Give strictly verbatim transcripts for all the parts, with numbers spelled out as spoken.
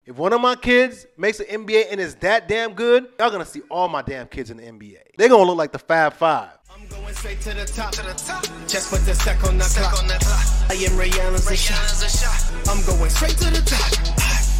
If one of my kids makes an N B A and is that damn good, y'all gonna see all my damn kids in the N B A. They're gonna look like the Fab Five. I'm going straight to the top, to the top. Just put the sec on the clock. On the clock. I am Ray Allen's a shot. I'm going straight to the top.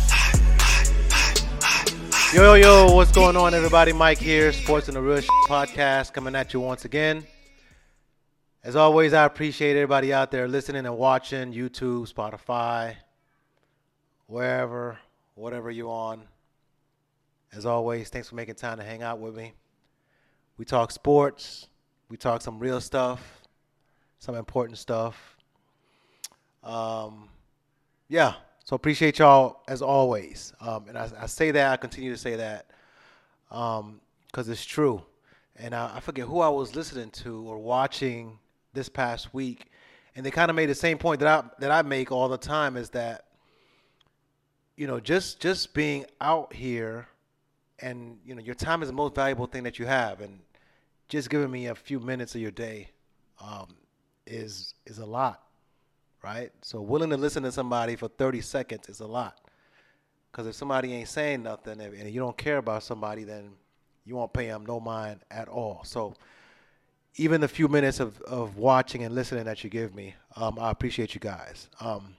Yo, yo, yo, what's going on, everybody? Mike here, Sports and the Real Shit Podcast, coming at you once again. As always, I appreciate everybody out there listening and watching, YouTube, Spotify, wherever, whatever you're on. As always, thanks for making time to hang out with me. We talk sports. We talk some real stuff, some important stuff. Um, yeah. So appreciate y'all as always. Um, and I, I say that, I continue to say that because um, it's true. And I, I forget who I was listening to or watching this past week. And they kind of made the same point that I, that I make all the time is that, you know, just, just being out here and, you know, your time is the most valuable thing that you have. And just giving me a few minutes of your day um, is is a lot. Right? So willing to listen to somebody for thirty seconds is a lot. Because if somebody ain't saying nothing and you don't care about somebody, then you won't pay them no mind at all. So even the few minutes of, of watching and listening that you give me, um, I appreciate you guys. Um,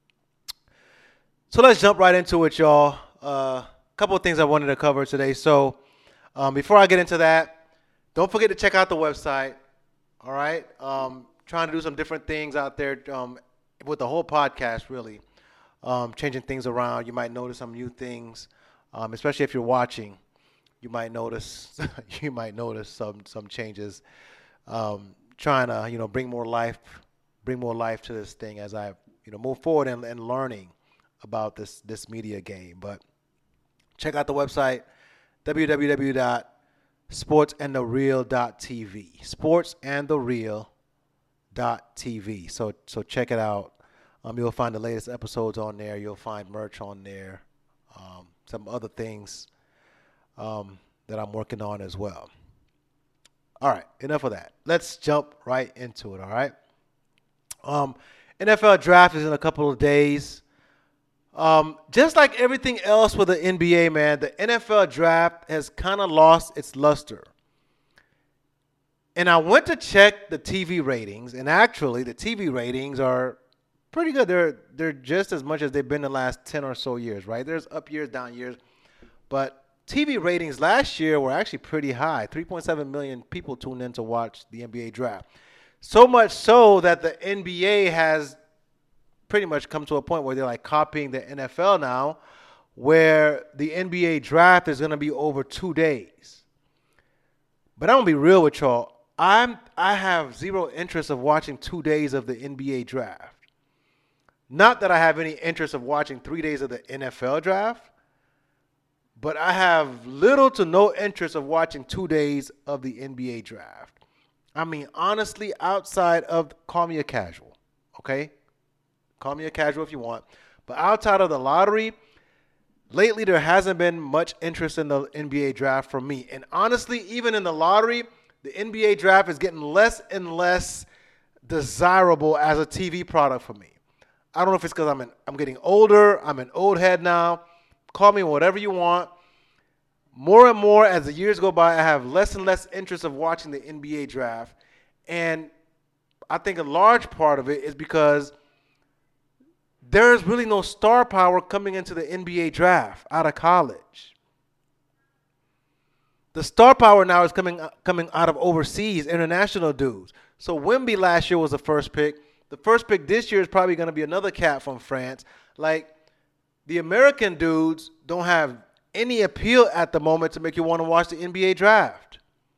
so let's jump right into it, y'all. A uh, couple of things I wanted to cover today. So um, before I get into that, don't forget to check out the website. All right? Um, trying to do some different things out there. Um, with the whole podcast, really, um, changing things around. You might notice some new things, um, especially if you're watching. You might notice, you might notice some some changes. Um, trying to, you know, bring more life, bring more life to this thing as I, you know, move forward and, and learning about this this media game. But check out the website, w w w dot sports and the real dot t v. sports and the real dot t v. So so check it out. Um, you'll find the latest episodes on there. You'll find merch on there. Um, some other things um, that I'm working on as well. All right, enough of that. Let's jump right into it. All right. Um, N F L draft is in a couple of days. Um, just like everything else with the N B A, man, the N F L draft has kind of lost its luster. And I went to check the T V ratings, and actually the T V ratings are pretty good. They're they're just as much as they've been the last ten or so years, right? There's up years, down years. But T V ratings last year were actually pretty high. three point seven million people tuned in to watch the N B A draft. So much so that the N B A has pretty much come to a point where they're like copying the N F L now, where the N B A draft is going to be over two days. But I'm going to be real with y'all. I'm I have zero interest of watching two days of the N B A draft. Not that I have any interest of watching three days of the N F L draft, but I have little to no interest of watching two days of the N B A draft. I mean, honestly, outside of, call me a casual, okay? Call me a casual if you want. But outside of the lottery, lately there hasn't been much interest in the N B A draft from me. And honestly, even in the lottery, the N B A draft is getting less and less desirable as a T V product for me. I don't know if it's because I'm an, I'm getting older. I'm an old head now. Call me whatever you want. More and more as the years go by, I have less and less interest of watching the N B A draft. And I think a large part of it is because there is really no star power coming into the N B A draft out of college. The star power now is coming coming out of overseas, international dudes. So Wemby last year was the first pick. The first pick this year is probably going to be another cat from France. Like, the American dudes don't have any appeal at the moment to make you want to watch the N B A draft.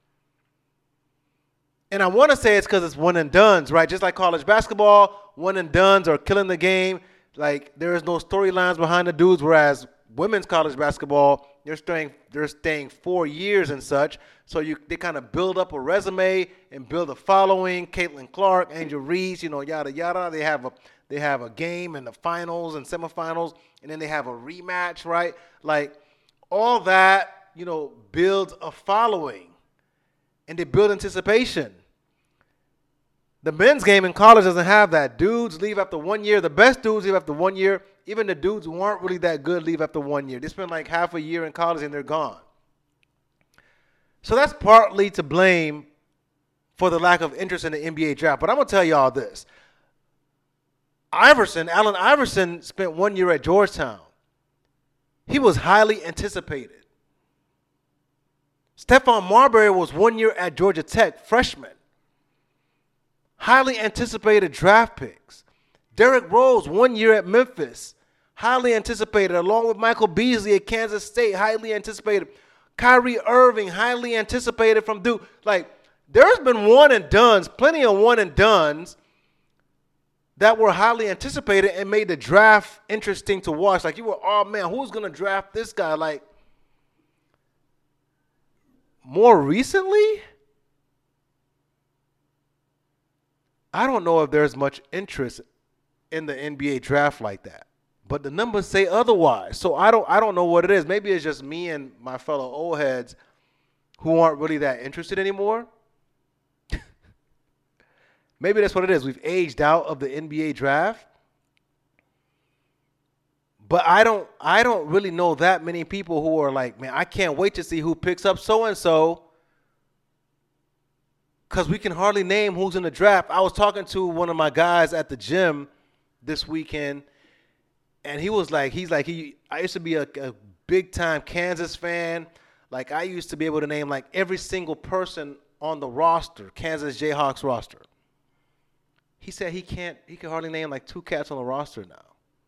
And I want to say it's because it's one and dones, right? Just like college basketball, one and dones are killing the game. Like, there is no storylines behind the dudes, whereas women's college basketball, they're staying they're staying four years and such. So you they kind of build up a resume and build a following. Caitlin Clark, Angel Reese, you know, yada yada. They have a they have a game in the finals and semifinals, and then they have a rematch, right? Like, all that, you know, builds a following, and they build anticipation. The men's game in college doesn't have that. Dudes leave after one year. The best dudes leave after one year, even the dudes who aren't really that good leave after one year. They spend like half a year in college and they're gone. So that's partly to blame for the lack of interest in the N B A draft. But I'm going to tell y'all this. Iverson, Allen Iverson spent one year at Georgetown. He was highly anticipated. Stephon Marbury was one year at Georgia Tech, freshman. Highly anticipated draft picks. Derrick Rose, one year at Memphis. Highly anticipated, along with Michael Beasley at Kansas State, highly anticipated. Kyrie Irving, highly anticipated from Duke. Like, there's been one and dones, plenty of one and dones that were highly anticipated and made the draft interesting to watch. Like, you were, oh, man, who's going to draft this guy? Like, more recently, I don't know if there's much interest in the N B A draft like that. But the numbers say otherwise. So I don't I don't know what it is. Maybe it's just me and my fellow old heads who aren't really that interested anymore. Maybe that's what it is. We've aged out of the N B A draft. But I don't I don't really know that many people who are like, man, I can't wait to see who picks up so-and-so, because we can hardly name who's in the draft. I was talking to one of my guys at the gym this weekend, and he was like, he's like, he. I used to be a, a big-time Kansas fan. Like, I used to be able to name, like, every single person on the roster, Kansas Jayhawks roster. He said he can't, he can hardly name, like, two cats on the roster now.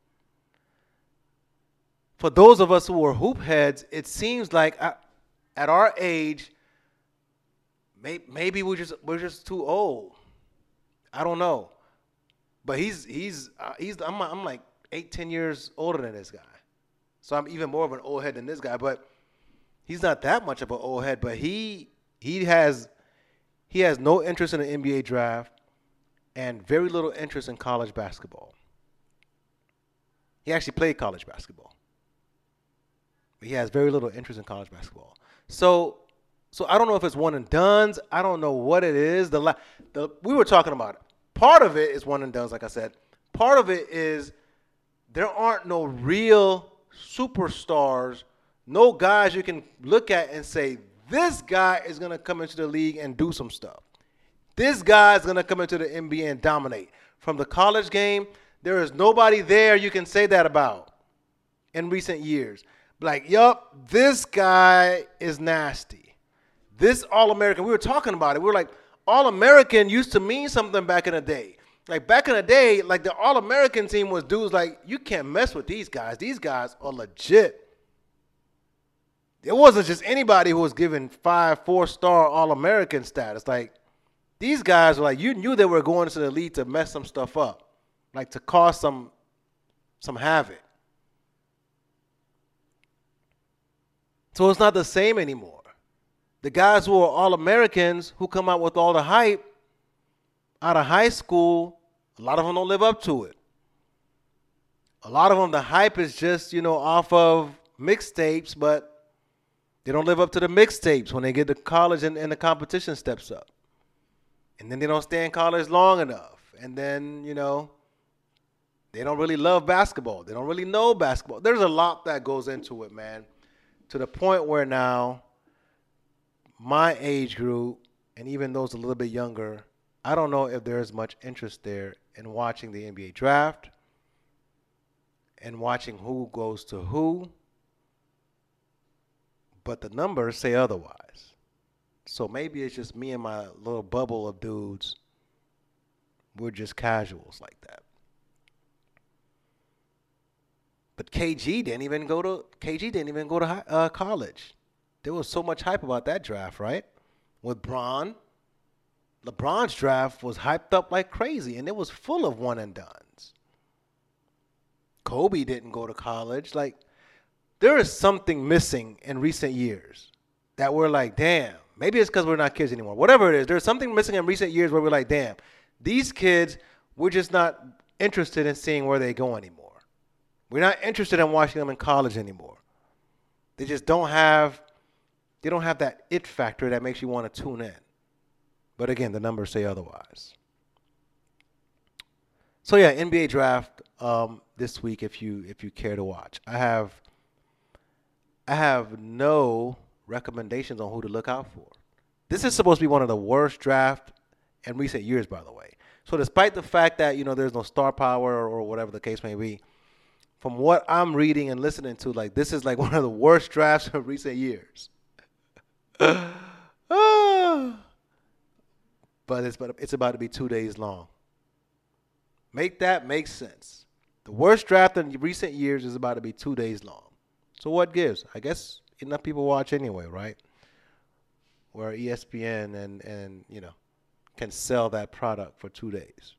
For those of us who are hoop heads, it seems like I, at our age, may, maybe we're just we're just too old. I don't know. But he's he's uh, he's I'm I'm like eight, ten years older than this guy. So I'm even more of an old head than this guy. But he's not that much of an old head. But he he has he has no interest in the N B A draft and very little interest in college basketball. He actually played college basketball. But he has very little interest in college basketball. So so I don't know if it's one and dones. I don't know what it is. The la- the we were talking about it. Part of it is one and dones, like I said. Part of it is there aren't no real superstars, no guys you can look at and say, this guy is going to come into the league and do some stuff. This guy is going to come into the N B A and dominate. From the college game, there is nobody there you can say that about in recent years. Like, yup, this guy is nasty. This All-American, we were talking about it. We were like, All-American used to mean something back in the day. Like, back in the day, like, the All-American team was dudes like, you can't mess with these guys. These guys are legit. It wasn't just anybody who was given five, four-star All-American status. Like, these guys were like, you knew they were going to the league to mess some stuff up, like to cause some, some havoc. So it's not the same anymore. The guys who are All-Americans who come out with all the hype out of high school, a lot of them don't live up to it. A lot of them, the hype is just, you know, off of mixtapes, but they don't live up to the mixtapes when they get to college and, and the competition steps up. And then they don't stay in college long enough. And then, you know, they don't really love basketball. They don't really know basketball. There's a lot that goes into it, man, to the point where now my age group, and even those a little bit younger, I don't know if there's much interest there in watching the N B A draft and watching who goes to who. But the numbers say otherwise. So maybe it's just me and my little bubble of dudes. We're just casuals like that. But K G didn't even go to K G didn't even go to high, uh, college. There was so much hype about that draft, right? With Bron, LeBron's draft was hyped up like crazy, and it was full of one and dones. Kobe didn't go to college. Like, there is something missing in recent years that we're like, damn. Maybe it's because we're not kids anymore. Whatever it is, there's something missing in recent years where we're like, damn, these kids, we're just not interested in seeing where they go anymore. We're not interested in watching them in college anymore. They just don't have, they don't have that it factor that makes you want to tune in. But again, the numbers say otherwise. So yeah, N B A draft, um, this week if you if you care to watch. I have I have no recommendations on who to look out for. This is supposed to be one of the worst drafts in recent years, by the way. So despite the fact that, you know, there's no star power or, or whatever the case may be, from what I'm reading and listening to, like, this is like one of the worst drafts of recent years. But it's about, it's about to be two days long. Make that make sense. The worst draft in recent years is about to be two days long. So what gives? I guess enough people watch anyway, right? Where E S P N and, and you know, can sell that product for two days.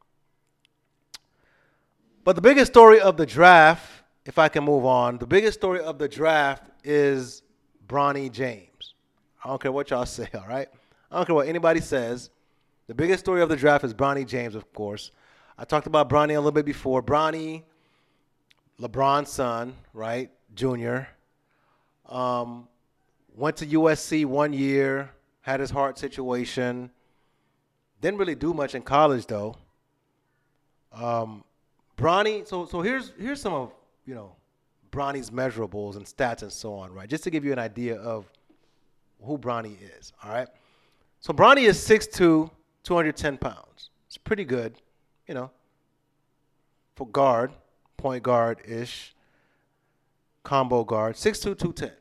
But the biggest story of the draft, if I can move on, the biggest story of the draft is Bronny James. I don't care what y'all say, all right? I don't care what anybody says. The biggest story of the draft is Bronny James, of course. I talked about Bronny a little bit before. Bronny, LeBron's son, right, Junior, um, went to U S C one year, had his heart situation. Didn't really do much in college, though. Um, Bronny, so so here's here's some of, you know, Bronny's measurables and stats and so on, right? Just to give you an idea of who Bronny is, all right? So Bronny is six two, two hundred ten pounds. It's pretty good, you know, for guard, point guard-ish, combo guard, six two, two ten.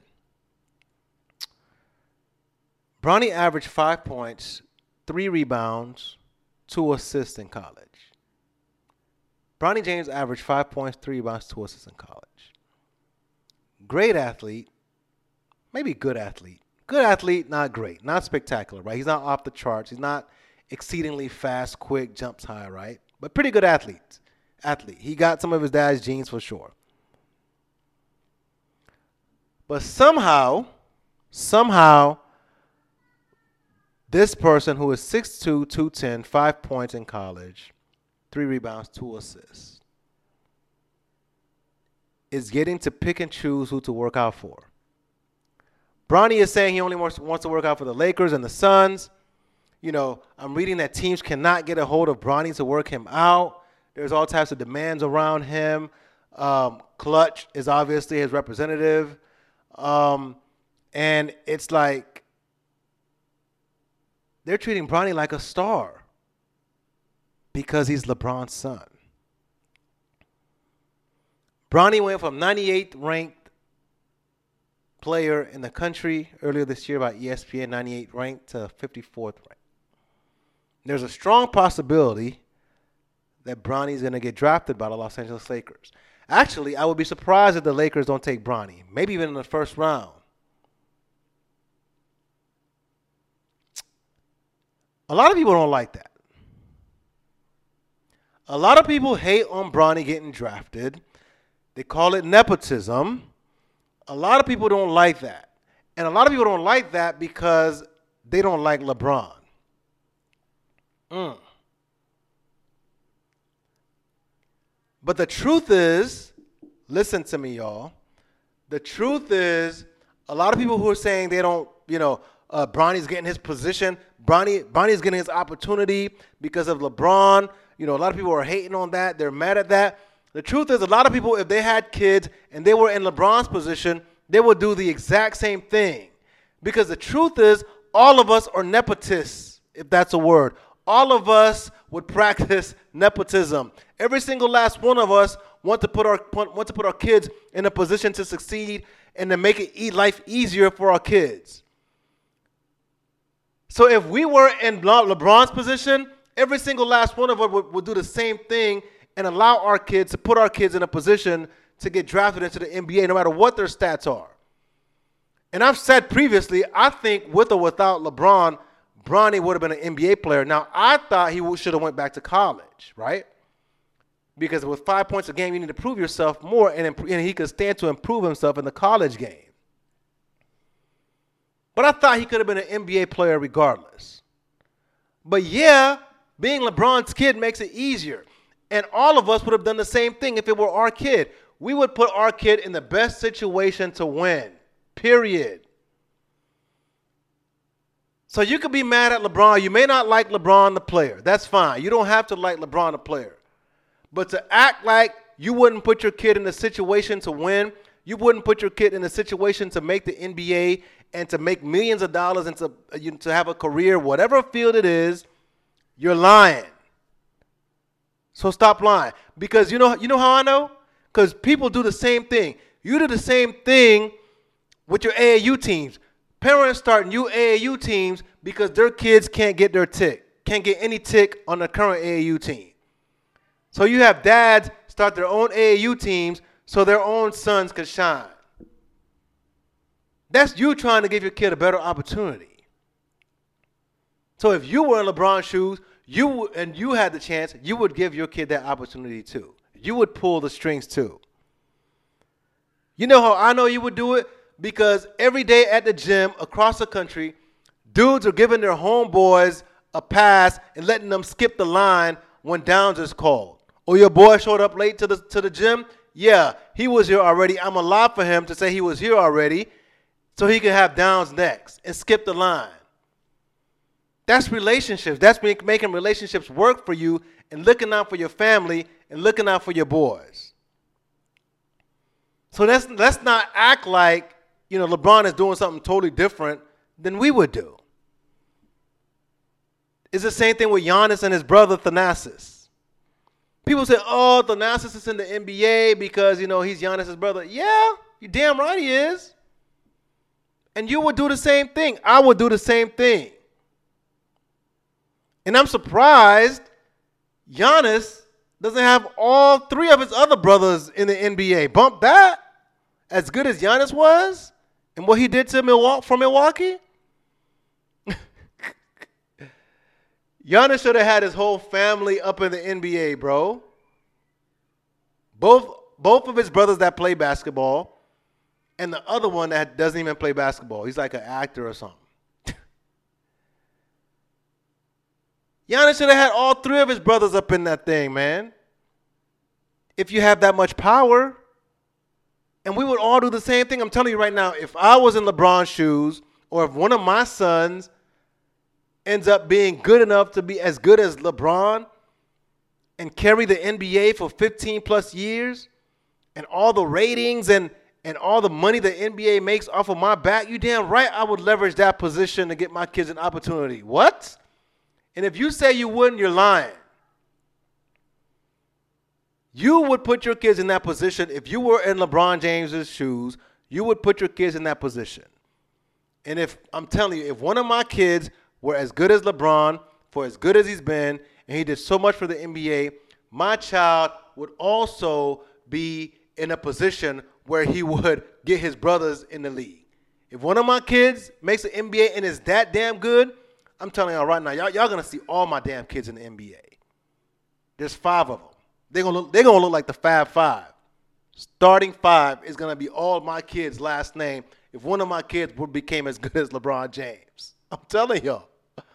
Bronny averaged five points, three rebounds, two assists in college. Bronny James averaged five points, three rebounds, two assists in college. Great athlete, maybe good athlete. Good athlete, not great, not spectacular, right? He's not off the charts. He's not exceedingly fast, quick, jumps high, right? But pretty good athlete. Athlete. He got some of his dad's genes for sure. But somehow, somehow, this person who is six two, two ten, five points in college, three rebounds, two assists, is getting to pick and choose who to work out for. Bronny is saying he only wants, wants to work out for the Lakers and the Suns. You know, I'm reading that teams cannot get a hold of Bronny to work him out. There's all types of demands around him. Um, Clutch is obviously his representative. Um, and it's like they're treating Bronny like a star because he's LeBron's son. Bronny went from ninety-eighth ranked player in the country earlier this year by E S P N, ninety-eighth ranked to fifty-fourth ranked. There's a strong possibility that Bronny's going to get drafted by the Los Angeles Lakers. Actually, I would be surprised if the Lakers don't take Bronny, maybe even in the first round. A lot of people don't like that. A lot of people hate on Bronny getting drafted. They call it nepotism. A lot of people don't like that. And a lot of people don't like that because they don't like LeBron. Mm. But the truth is, listen to me, y'all. The truth is, a lot of people who are saying they don't, you know, uh, Bronny's getting his position. Bronny, Bronny's getting his opportunity because of LeBron. You know, a lot of people are hating on that. They're mad at that. The truth is, a lot of people, if they had kids and they were in LeBron's position, they would do the exact same thing. Because the truth is, all of us are nepotists, if that's a word. All of us would practice nepotism. Every single last one of us want to put our want to put our kids in a position to succeed and to make it life easier for our kids. So if we were in LeBron's position, every single last one of us would, would do the same thing and allow our kids to put our kids in a position to get drafted into the N B A no matter what their stats are. And I've said previously, I think with or without LeBron, Bronny would have been an N B A player. Now, I thought he should have went back to college, right? Because with five points a game, you need to prove yourself more, and, imp- and he could stand to improve himself in the college game. But I thought he could have been an N B A player regardless. But yeah, being LeBron's kid makes it easier. And all of us would have done the same thing if it were our kid. We would put our kid in the best situation to win, period. So you could be mad at LeBron. You may not like LeBron the player. That's fine. You don't have to like LeBron the player. But to act like you wouldn't put your kid in a situation to win. You wouldn't put your kid in a situation to make the N B A and to make millions of dollars and to, you know, to have a career, whatever field it is. You're lying. So stop lying. Because you know, you know how I know? Because people do the same thing. You do the same thing with your A A U teams. Parents start new A A U teams because their kids can't get their tick, can't get any tick on the current A A U team. So you have dads start their own A A U teams so their own sons can shine. That's you trying to give your kid a better opportunity. So if you were in LeBron's shoes, you and you had the chance, you would give your kid that opportunity too. You would pull the strings too. You know how I know you would do it? Because every day at the gym across the country, dudes are giving their homeboys a pass and letting them skip the line when downs is called. Or your boy showed up late to the to the gym. Yeah, he was here already. I'm allowed for him to say he was here already so he can have downs next and skip the line. That's relationships. That's making relationships work for you and looking out for your family and looking out for your boys. So let's, let's not act like, you know, LeBron is doing something totally different than we would do. It's the same thing with Giannis and his brother Thanasis. People say, oh, Thanasis is in the N B A because, you know, he's Giannis' brother. Yeah, you're damn right he is. And you would do the same thing. I would do the same thing. And I'm surprised Giannis doesn't have all three of his other brothers in the N B A. Bump that. As good as Giannis was and what he did to Milwaukee for Milwaukee. Giannis should have had his whole family up in the N B A, bro. Both both of his brothers that play basketball and the other one that doesn't even play basketball. He's like an actor or something. Giannis should have had all three of his brothers up in that thing, man. If you have that much power. And we would all do the same thing. I'm telling you right now, if I was in LeBron's shoes or if one of my sons ends up being good enough to be as good as LeBron and carry the N B A for fifteen plus years and all the ratings and, and all the money the N B A makes off of my back, you damn right I would leverage that position to get my kids an opportunity. What? And if you say you wouldn't, you're lying. You would put your kids in that position. If you were in LeBron James's shoes, you would put your kids in that position. And if I'm telling you, if one of my kids were as good as LeBron, for as good as he's been, and he did so much for the N B A, my child would also be in a position where he would get his brothers in the league. If one of my kids makes an N B A and is that damn good, I'm telling y'all right now, y'all, y'all going to see all my damn kids in the N B A. There's five of them. They're going to look, they're going to look like the Fab Five. Starting five is going to be all my kids' last name if one of my kids would became as good as LeBron James. I'm telling y'all.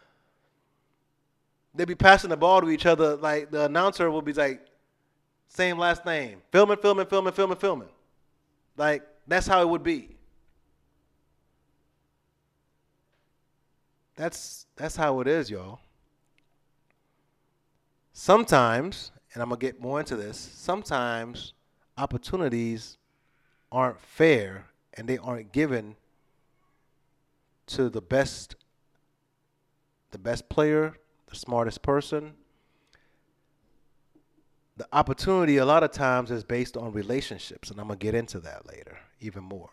They'd be passing the ball to each other like the announcer will be like, same last name. Filming, filming, filming, filming, filming. Like, that's how it would be. That's that's how it is, y'all. Sometimes, and I'm going to get more into this, sometimes opportunities aren't fair and they aren't given to the best the best player, the smartest person. The opportunity a lot of times is based on relationships, and I'm going to get into that later even more.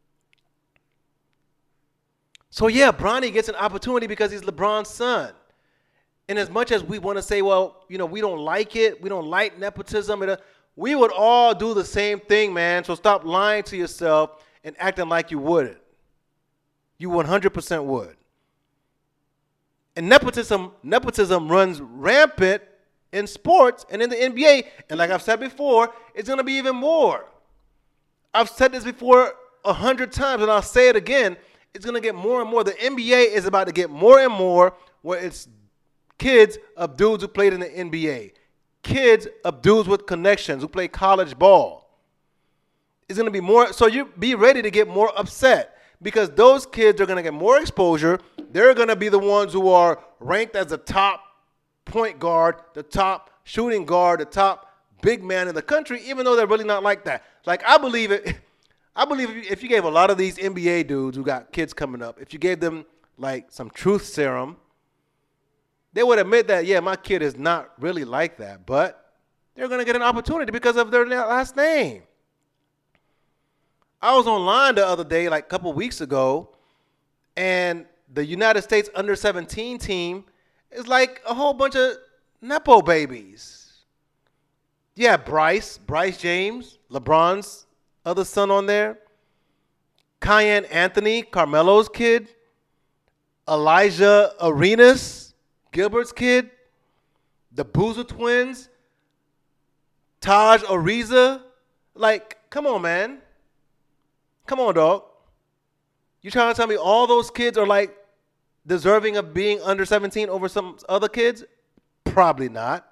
So, yeah, Bronny gets an opportunity because he's LeBron's son. And as much as we want to say, well, you know, we don't like it, we don't like nepotism, we would all do the same thing, man. So stop lying to yourself and acting like you wouldn't. You one hundred percent would. And nepotism, nepotism runs rampant in sports and in the N B A. And like I've said before, it's going to be even more. I've said this before a hundred times, and I'll say it again. It's going to get more and more. The N B A is about to get more and more where it's kids of dudes who played in the N B A. Kids of dudes with connections who play college ball. It's going to be more. So you be ready to get more upset because those kids are going to get more exposure. They're going to be the ones who are ranked as the top point guard, the top shooting guard, the top big man in the country, even though they're really not like that. Like, I believe it. I believe if you, if you gave a lot of these N B A dudes who got kids coming up, if you gave them, like, some truth serum, they would admit that, yeah, my kid is not really like that, but they're going to get an opportunity because of their last name. I was online the other day, like a couple weeks ago, and the United States under seventeen team is like a whole bunch of Nepo babies. Yeah, Bryce, Bryce James, LeBron's other son on there. Cayenne Anthony, Carmelo's kid. Elijah Arenas, Gilbert's kid. The Boozer twins. Taj Ariza. Like, come on, man. Come on, dog. You trying to tell me all those kids are like deserving of being under seventeen over some other kids? Probably not.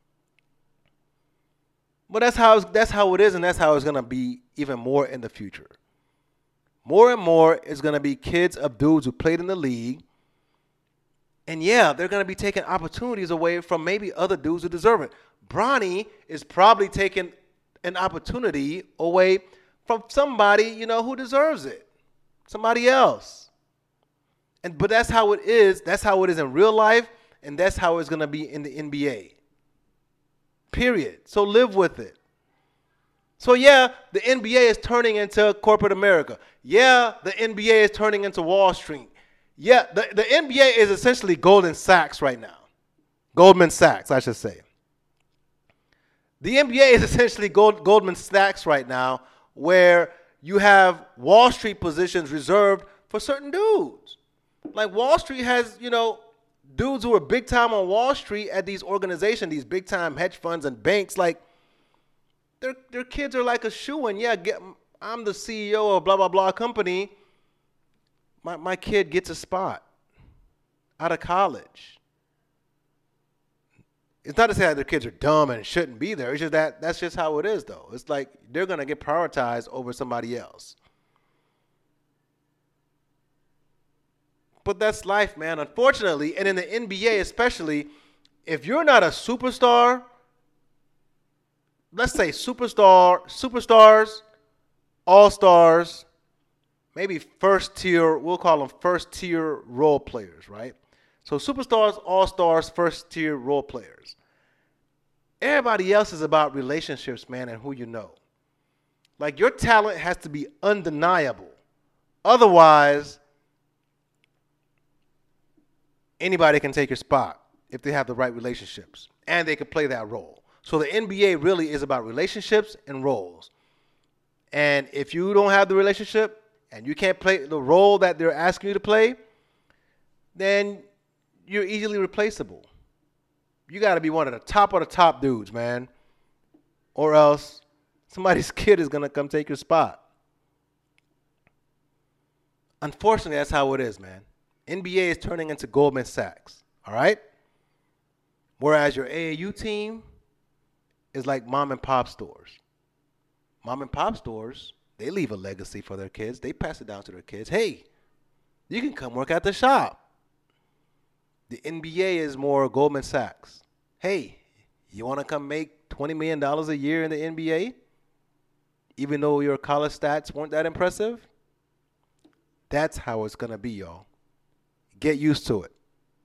But that's how that's how it is, and that's how it's gonna be even more in the future. More and more is gonna be kids of dudes who played in the league. And yeah, they're gonna be taking opportunities away from maybe other dudes who deserve it. Bronny is probably taking an opportunity away from somebody, you know, who deserves it. Somebody else. And but that's how it is. That's how it is in real life, and that's how it's gonna be in the N B A. Period. So live with it. So yeah, the N B A is turning into corporate America. Yeah, the N B A is turning into Wall Street. Yeah, the, the N B A is essentially Goldman Sachs right now. Goldman Sachs, I should say. The N B A is essentially Gold, Goldman Sachs right now, where you have Wall Street positions reserved for certain dudes. Like Wall Street has, you know, dudes who are big time on Wall Street at these organizations, these big time hedge funds and banks, like their their kids are like a shoo-in. Yeah, get, I'm the C E O of blah, blah, blah company. My, my kid gets a spot out of college. It's not to say that their kids are dumb and shouldn't be there. It's just that that's just how it is, though. It's like they're going to get prioritized over somebody else. But that's life, man, unfortunately. And in the N B A especially, if you're not a superstar, let's say superstar, superstars, all-stars, maybe first tier, we'll call them first tier role players, right? So superstars, all-stars, first tier role players. Everybody else is about relationships, man, and who you know. Like your talent has to be undeniable. Otherwise, anybody can take your spot if they have the right relationships and they can play that role. So the N B A really is about relationships and roles. And if you don't have the relationship and you can't play the role that they're asking you to play, then you're easily replaceable. You got to be one of the top of the top dudes, man. Or else somebody's kid is going to come take your spot. Unfortunately, that's how it is, man. N B A is turning into Goldman Sachs, all right? Whereas your A A U team is like mom and pop stores. Mom and pop stores, they leave a legacy for their kids. They pass it down to their kids. Hey, you can come work at the shop. The N B A is more Goldman Sachs. Hey, you want to come make twenty million dollars a year in the N B A? Even though your college stats weren't that impressive? That's how it's going to be, y'all. Get used to it.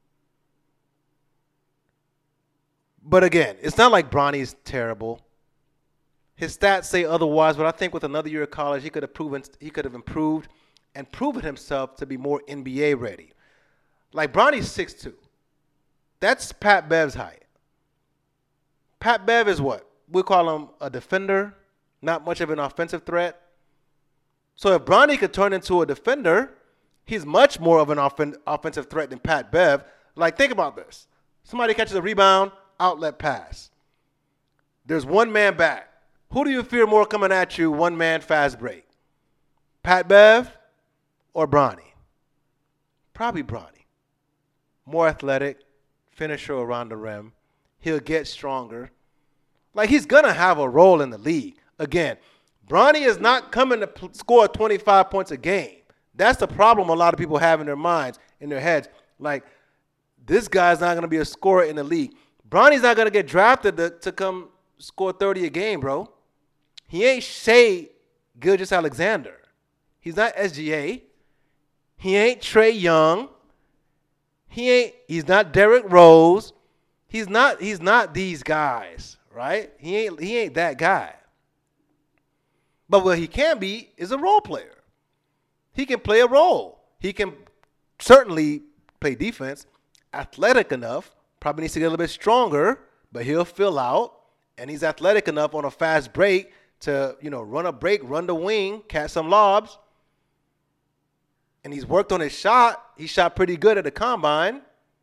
But again, it's not like Bronny's terrible. His stats say otherwise, but I think with another year of college, he could have proven he could have improved and proven himself to be more N B A ready. Like Bronny's six two. That's Pat Bev's height. Pat Bev is what? We call him a defender, not much of an offensive threat. So if Bronny could turn into a defender, he's much more of an offen- offensive threat than Pat Bev. Like, think about this. Somebody catches a rebound, outlet pass. There's one man back. Who do you fear more coming at you, one man fast break? Pat Bev or Bronny? Probably Bronny. More athletic, finisher around the rim. He'll get stronger. Like, he's going to have a role in the league. Again, Bronny is not coming to p- score twenty-five points a game. That's the problem a lot of people have in their minds, in their heads. Like, this guy's not going to be a scorer in the league. Bronny's not going to get drafted to, to come score thirty a game, bro. He ain't Shea Gilgeous-Alexander. He's not S G A. He ain't Trae Young. He ain't. He's not Derrick Rose. He's not. He's not these guys, right? He ain't. He ain't that guy. But what he can be is a role player. He can play a role. He can certainly play defense. Athletic enough. Probably needs to get a little bit stronger, but he'll fill out. And he's athletic enough on a fast break to, you know, run a break, run the wing, catch some lobs. And he's worked on his shot. He shot pretty good at the combine.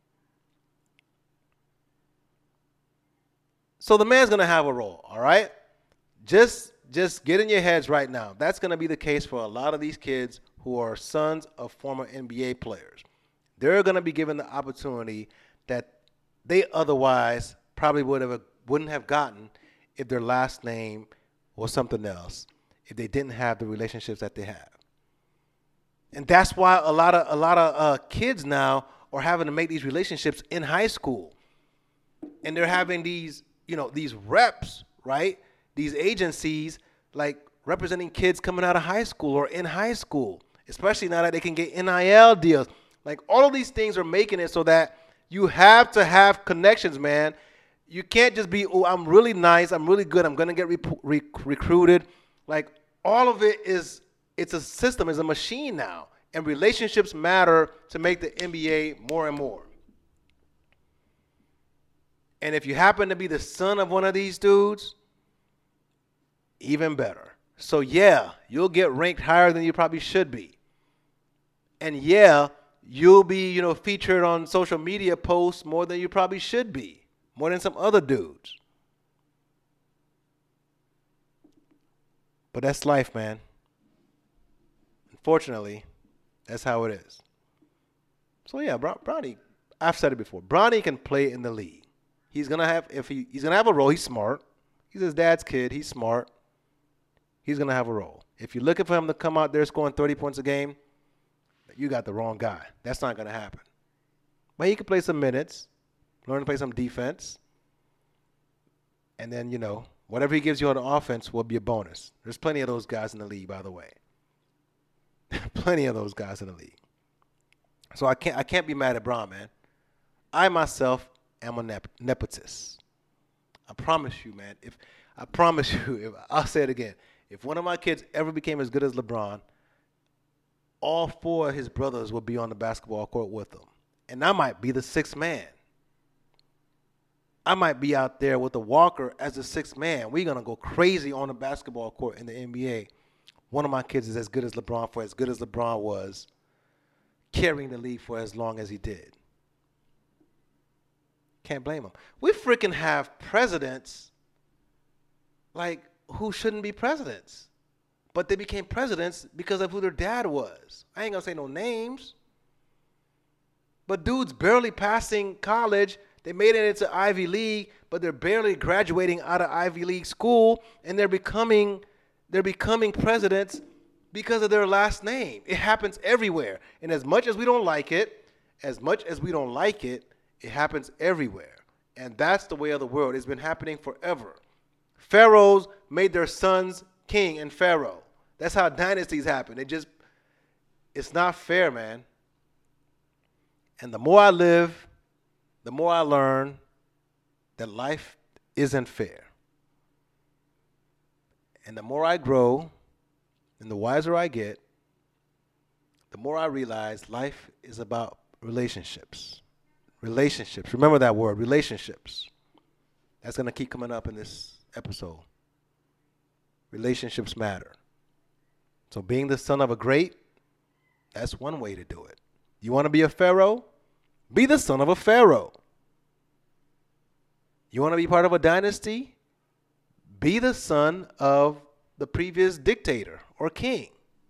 So the man's going to have a role, all right? Just, just get in your heads right now. That's going to be the case for a lot of these kids who are sons of former N B A players. They're going to be given the opportunity that they otherwise probably would have, wouldn't have gotten if their last name was something else, if they didn't have the relationships that they have. And that's why a lot of a lot of uh, kids now are having to make these relationships in high school, and they're having these, you know, these reps, right? These agencies like representing kids coming out of high school or in high school, especially now that they can get N I L deals. Like all of these things are making it so that you have to have connections, man. You can't just be, oh, I'm really nice, I'm really good, I'm gonna get re- re- recruited. Like all of it is. It's a system, it's a machine now. And relationships matter to make the N B A more and more. And if you happen to be the son of one of these dudes, even better. So, yeah, you'll get ranked higher than you probably should be. And, yeah, you'll be, you know, featured on social media posts more than you probably should be, more than some other dudes. But that's life, man. Unfortunately, that's how it is. So yeah, Bronny, I've said it before. Bronny can play in the league. He's gonna have if he he's gonna have a role. He's smart. He's his dad's kid. He's smart. He's gonna have a role. If you're looking for him to come out there scoring thirty points a game, you got the wrong guy. That's not gonna happen. But he can play some minutes, learn to play some defense, and then you know whatever he gives you on the offense will be a bonus. There's plenty of those guys in the league, by the way. Plenty of those guys in the league. So I can't I can't be mad at Bron, man. I myself am a nep- nepotist. I promise you, man. If I promise you, if, I'll say it again. If one of my kids ever became as good as LeBron, all four of his brothers would be on the basketball court with him. And I might be the sixth man. I might be out there with the Walker as the sixth man. We're going to go crazy on the basketball court in the N B A. One of my kids is as good as LeBron for as good as LeBron was carrying the league for as long as he did. Can't blame him. We freaking have presidents like who shouldn't be presidents. But they became presidents because of who their dad was. I ain't going to say no names. But dudes barely passing college, they made it into Ivy League, but they're barely graduating out of Ivy League school, and they're becoming they're becoming presidents because of their last name. It happens everywhere. And as much as we don't like it, as much as we don't like it, it happens everywhere. And that's the way of the world. It's been happening forever. Pharaohs made their sons king and pharaoh. That's how dynasties happen. It just, it's not fair, man. And the more I live, the more I learn that life isn't fair. And the more I grow and the wiser I get, the more I realize life is about relationships. Relationships. Remember that word, relationships. That's going to keep coming up in this episode. Relationships matter. So being the son of a great, that's one way to do it. You want to be a pharaoh? Be the son of a pharaoh. You want to be part of a dynasty? Be the son of the previous dictator or king.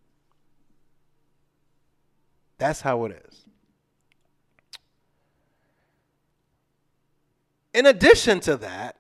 That's how it is. In addition to that,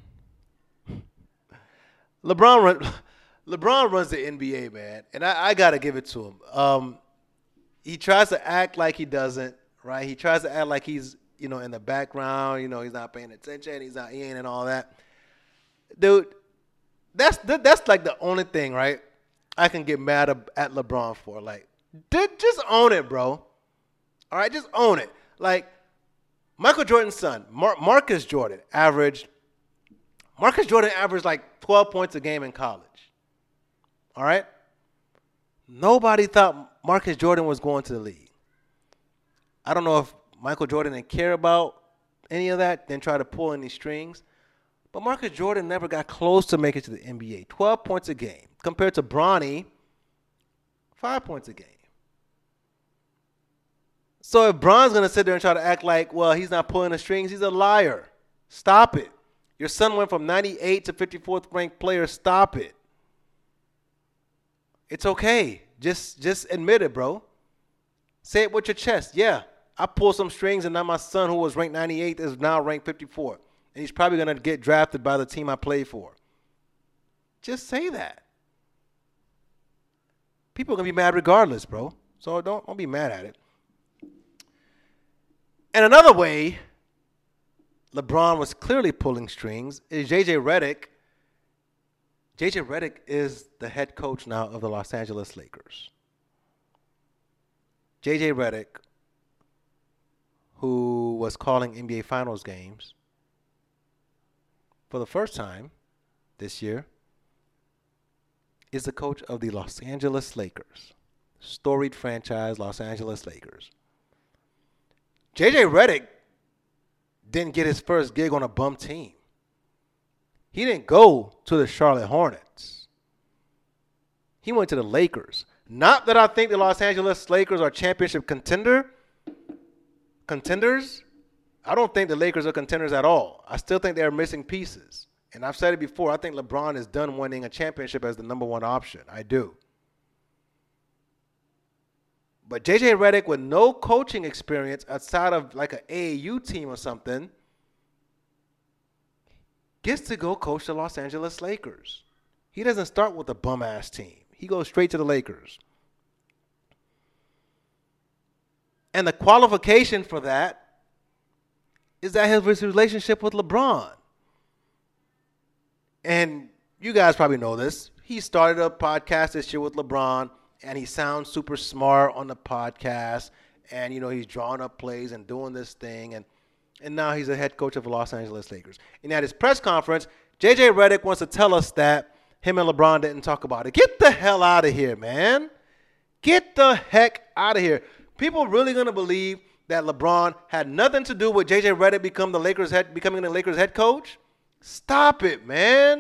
LeBron run, LeBron runs the N B A, man, and I, I got to give it to him. Um, he tries to act like he doesn't, right? He tries to act like he's, you know, in the background. You know, he's not paying attention. He's not in and all that. dude, that's that's like the only thing, right? I can get mad at LeBron for. Like, just own it, bro. All right, just own it. Like, Michael Jordan's son, Mar- Marcus Jordan, averaged Marcus Jordan averaged like twelve points a game in college. All right? Nobody thought Marcus Jordan was going to the league. I don't know if Michael Jordan didn't care about any of that, didn't try to pull any strings. But Marcus Jordan never got close to making it to the N B A. twelve points a game compared to Bronny, five points a game. So if Bron's going to sit there and try to act like, well, he's not pulling the strings, he's a liar. Stop it. Your son went from ninety-eight to fifty-fourth ranked player. Stop it. It's okay. Just, just admit it, bro. Say it with your chest. Yeah, I pulled some strings, and now my son, who was ranked ninety-eighth, is now ranked fifty-fourth. And he's probably going to get drafted by the team I played for. Just say that. People are going to be mad regardless, bro. So don't, don't be mad at it. And another way LeBron was clearly pulling strings is J J Redick. J J Redick is the head coach now of the Los Angeles Lakers. J J Redick, who was calling N B A Finals games for the first time this year, is the coach of the Los Angeles Lakers. Storied franchise, Los Angeles Lakers. J J Redick didn't get his first gig on a bum team. He didn't go to the Charlotte Hornets. He went to the Lakers. Not that I think the Los Angeles Lakers are championship contender, contenders. I don't think the Lakers are contenders at all. I still think they're missing pieces. And I've said it before, I think LeBron is done winning a championship as the number one option. I do. But J J Redick, with no coaching experience outside of like an A A U team or something, gets to go coach the Los Angeles Lakers. He doesn't start with a bum-ass team. He goes straight to the Lakers. And the qualification for that is that his relationship with LeBron. And you guys probably know this. He started a podcast this year with LeBron, and he sounds super smart on the podcast. And, you know, he's drawing up plays and doing this thing. And, and now he's the head coach of the Los Angeles Lakers. And at his press conference, J J Redick wants to tell us that him and LeBron didn't talk about it. Get the hell out of here, man. Get the heck out of here. People really going to believe that LeBron had nothing to do with J J Redick become the Lakers head, becoming the Lakers head coach? Stop it, man.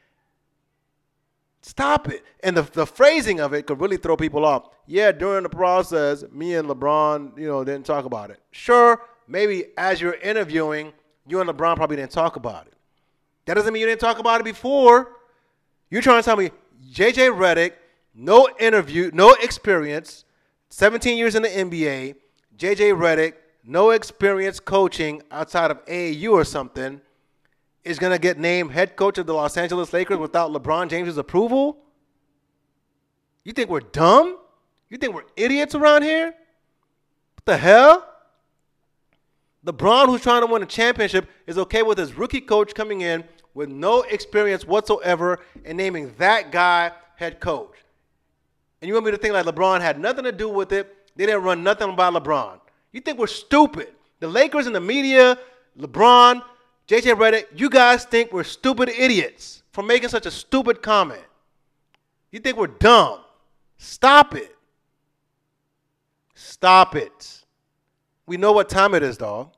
Stop it. And the, the phrasing of it could really throw people off. Yeah, during the process, me and LeBron, you know, didn't talk about it. Sure, maybe as you're interviewing, you and LeBron probably didn't talk about it. That doesn't mean you didn't talk about it before. You're trying to tell me J J Redick, no interview, no experience, seventeen years in the N B A, J J Redick, no experience coaching outside of A A U or something, is going to get named head coach of the Los Angeles Lakers without LeBron James' approval? You think we're dumb? You think we're idiots around here? What the hell? LeBron, who's trying to win a championship, is okay with his rookie coach coming in with no experience whatsoever and naming that guy head coach. And you want me to think like LeBron had nothing to do with it? They didn't run nothing by LeBron. You think we're stupid? The Lakers and the media, LeBron, J J Redick, you guys think we're stupid idiots for making such a stupid comment. You think we're dumb. Stop it. Stop it. We know what time it is, dog.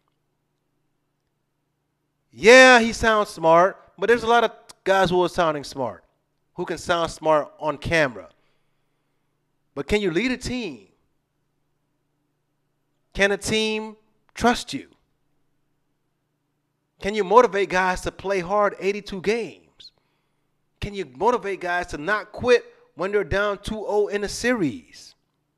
Yeah, he sounds smart, but there's a lot of guys who are sounding smart, who can sound smart on camera. But can you lead a team? Can a team trust you? Can you motivate guys to play hard eighty-two games? Can you motivate guys to not quit when they're down two oh in a series?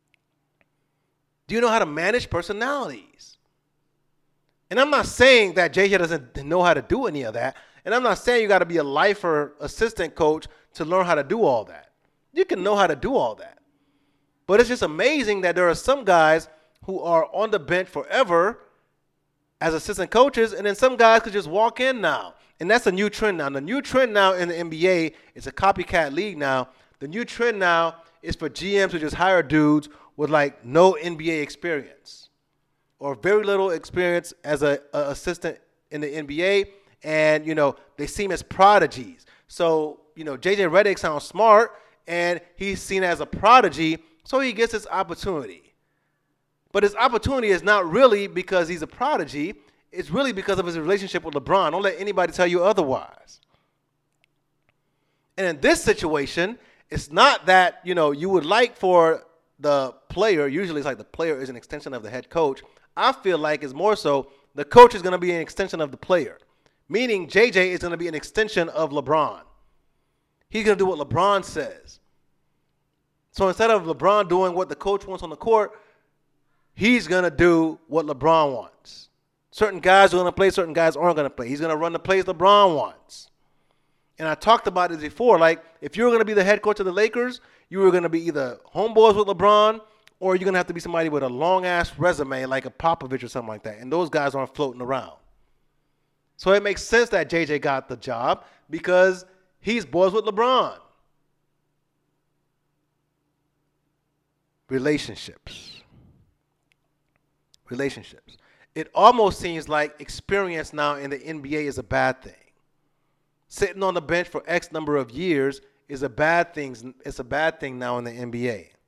Do you know how to manage personalities? And I'm not saying that J J doesn't know how to do any of that. And I'm not saying you got to be a lifer assistant coach to learn how to do all that. You can know how to do all that. But it's just amazing that there are some guys who are on the bench forever as assistant coaches, and then some guys could just walk in now. And that's a new trend now. The new trend now in the N B A, it's a copycat league now. The new trend now is for G Ms to just hire dudes with like no N B A experience or very little experience as a, a assistant in the N B A, and you know they seem as prodigies. So you know J J Redick sounds smart, and he's seen as a prodigy, so he gets his opportunity. But his opportunity is not really because he's a prodigy. It's really because of his relationship with LeBron. Don't let anybody tell you otherwise. And in this situation, it's not that, you know, you would like for the player, usually it's like the player is an extension of the head coach. I feel like it's more so the coach is going to be an extension of the player, meaning J J is going to be an extension of LeBron. He's going to do what LeBron says. So instead of LeBron doing what the coach wants on the court, he's going to do what LeBron wants. Certain guys are going to play, certain guys aren't going to play. He's going to run the plays LeBron wants. And I talked about it before. Like, if you were going to be the head coach of the Lakers, you were going to be either homeboys with LeBron or you're going to have to be somebody with a long-ass resume like a Popovich or something like that. And those guys aren't floating around. So it makes sense that J J got the job because he's boys with LeBron. Relationships. Relationships. It almost seems like experience now in the N B A is a bad thing. Sitting on the bench for X number of years is a bad thing. It's a bad thing now in the N B A.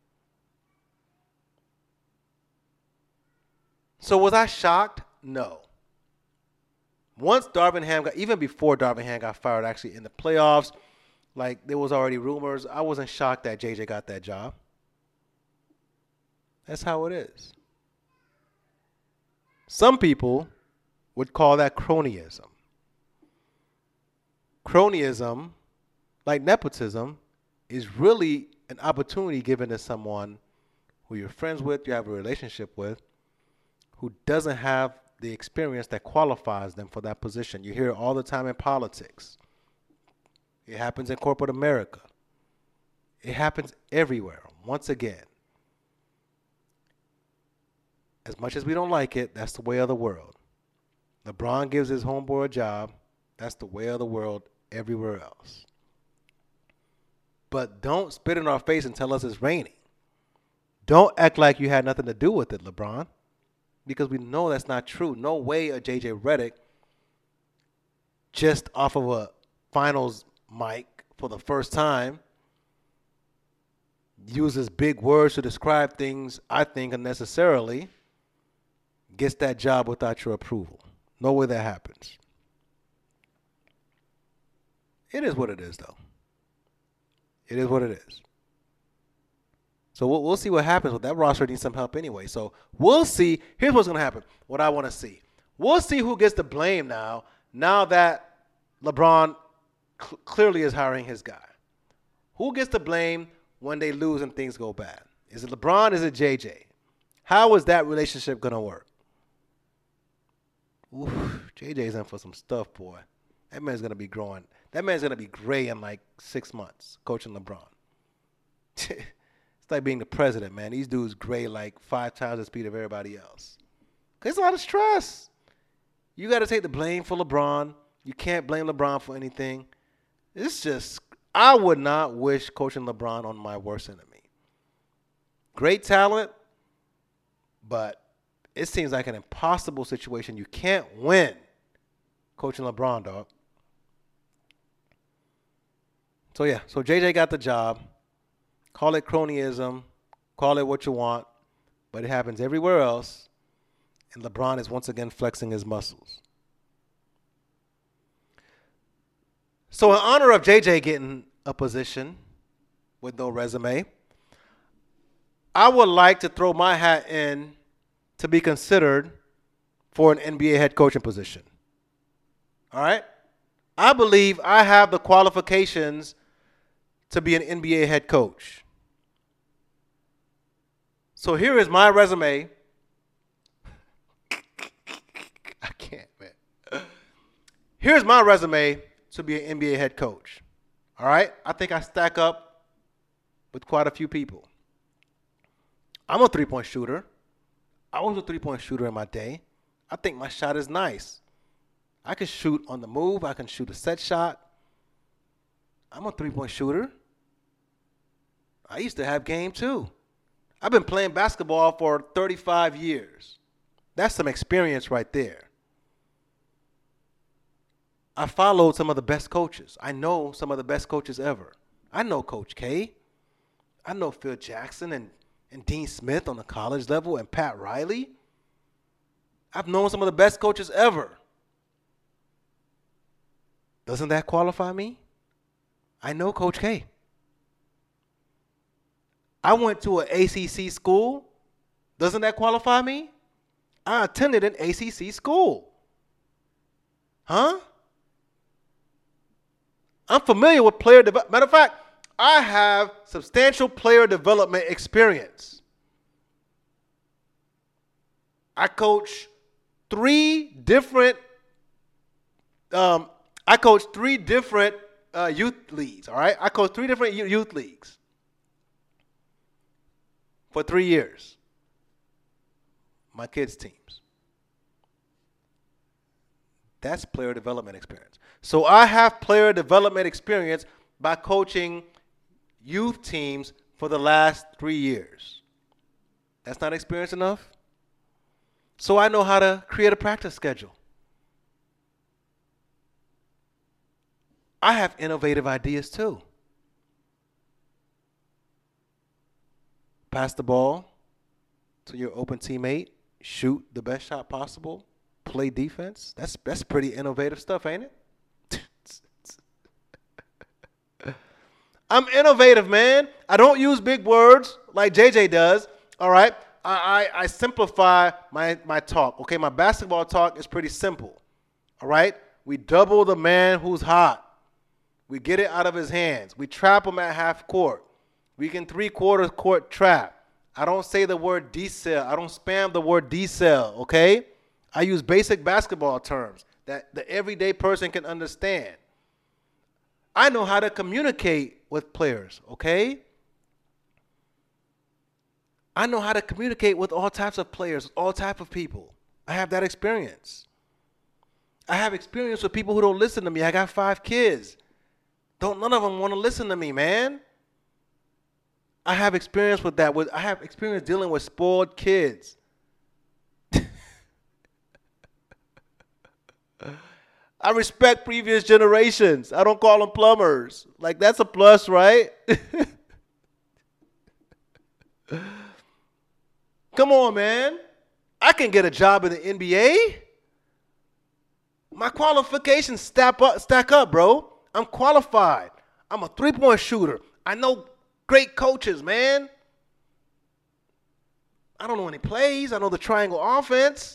So was I shocked? No. Once Darvin Ham got, even before Darvin Ham got fired, actually in the playoffs, like there was already rumors. I wasn't shocked that J J got that job. That's how it is. Some people would call that cronyism. Cronyism, like nepotism, is really an opportunity given to someone who you're friends with, you have a relationship with, who doesn't have the experience that qualifies them for that position. You hear it all the time in politics. It happens in corporate America. It happens everywhere, once again. As much as we don't like it, that's the way of the world. LeBron gives his homeboy a job. That's the way of the world everywhere else. But don't spit in our face and tell us it's raining. Don't act like you had nothing to do with it, LeBron, because we know that's not true. No way a J J Redick, just off of a finals mic for the first time, uses big words to describe things I think unnecessarily, gets that job without your approval. No way that happens. It is what it is, though. It is what it is. So we'll, we'll see what happens with that roster. Needs some help anyway. So we'll see. Here's what's going to happen. What I want to see. We'll see who gets the blame now, now that LeBron cl- clearly is hiring his guy. Who gets the blame when they lose and things go bad? Is it LeBron? Is it J J? How is that relationship going to work? Oof, J J's in for some stuff, boy. That man's going to be growing. That man's going to be gray in like six months coaching LeBron. It's like being the president, man. These dudes gray like five times the speed of everybody else. It's a lot of stress. You got to take the blame for LeBron. You can't blame LeBron for anything. It's just, I would not wish coaching LeBron on my worst enemy. Great talent, but it seems like an impossible situation. You can't win coaching LeBron, dog. So, yeah, so J J got the job. Call it cronyism. Call it what you want. But it happens everywhere else. And LeBron is once again flexing his muscles. So in honor of J J getting a position with no resume, I would like to throw my hat in to be considered for an N B A head coaching position. All right? I believe I have the qualifications to be an N B A head coach. So here is my resume. I can't, man. Here's my resume to be an N B A head coach. All right? I think I stack up with quite a few people. I'm a three-point shooter. I was a three-point shooter in my day. I think my shot is nice. I can shoot on the move. I can shoot a set shot. I'm a three-point shooter. I used to have game too. I've been playing basketball for thirty-five years. That's some experience right there. I followed some of the best coaches. I know some of the best coaches ever. I know Coach K. I know Phil Jackson and, and Dean Smith on the college level and Pat Riley. I've known some of the best coaches ever. Doesn't that qualify me? I know Coach K. I went to an A C C school. Doesn't that qualify me? I attended an A C C school. Huh? I'm familiar with player development. Matter of fact, I have substantial player development experience. I coach three different. Um, I coach three different uh, youth leagues. All right, I coach three different youth leagues for three years. My kids' teams. That's player development experience. So I have player development experience by coaching youth teams for the last three years. That's not experience enough? So I know how to create a practice schedule. I have innovative ideas too. Pass the ball to your open teammate, shoot the best shot possible, play defense. That's that's pretty innovative stuff, ain't it? I'm innovative, man. I don't use big words like J J does, all right? I, I, I simplify my, my talk, okay? My basketball talk is pretty simple, all right? We double the man who's hot. We get it out of his hands. We trap him at half court. We can three-quarter court trap. I don't say the word decel. I don't spam the word decel, okay? I use basic basketball terms that the everyday person can understand. I know how to communicate with players, okay? I know how to communicate with all types of players, all types of people. I have that experience. I have experience with people who don't listen to me. I got five kids. Don't none of them want to listen to me, man. I have experience with that. With I have experience dealing with spoiled kids. I respect previous generations. I don't call them plumbers. Like, that's a plus, right? Come on, man. I can get a job in the N B A. My qualifications stack up, stack up, bro. I'm qualified. I'm a three-point shooter. I know great coaches, man. I don't know any plays. I know the triangle offense.